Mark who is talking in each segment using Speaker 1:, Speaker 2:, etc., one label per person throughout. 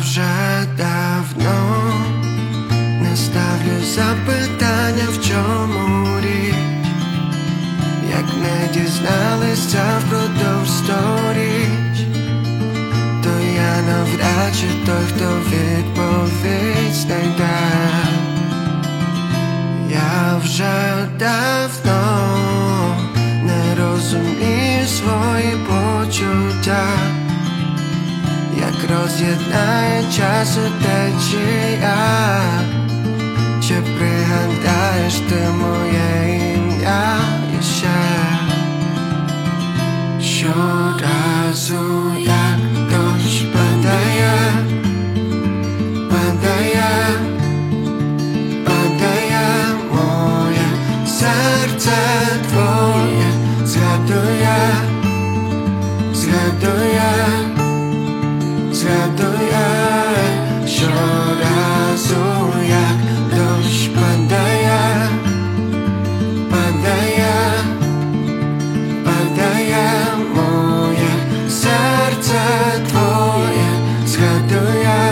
Speaker 1: вже давно не ставлю запитання, в чому річ, як не дізналися впродовж сторіч, то я навряд чи той, хто відповідь знайде. Я вже давно не розумію свої почуття, як роз'єднає часу течія. Чи пригадаєш ти моє ім'я іще? Щоразу як дощ падає, падає, падає моє серце твоє, згадує, згадує, згадує. Щоразу як дощ падає, падає, падає моє серце твоє, згадує,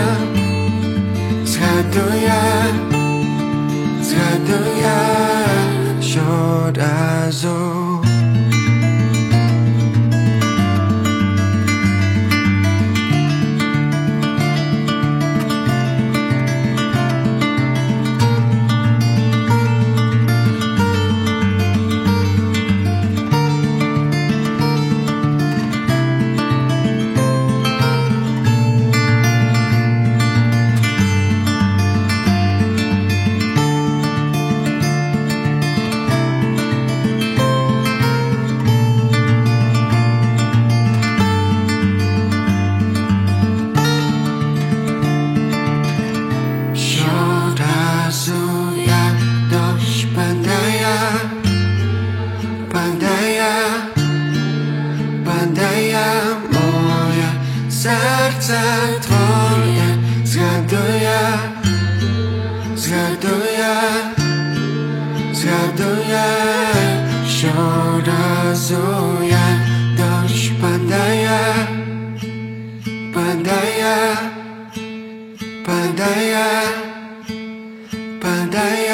Speaker 1: згадує, згадує. Щоразу. Падає моє серце твоє, згадує, згадує, згадує. Щоразу як дощ падає, падає, падає, падає.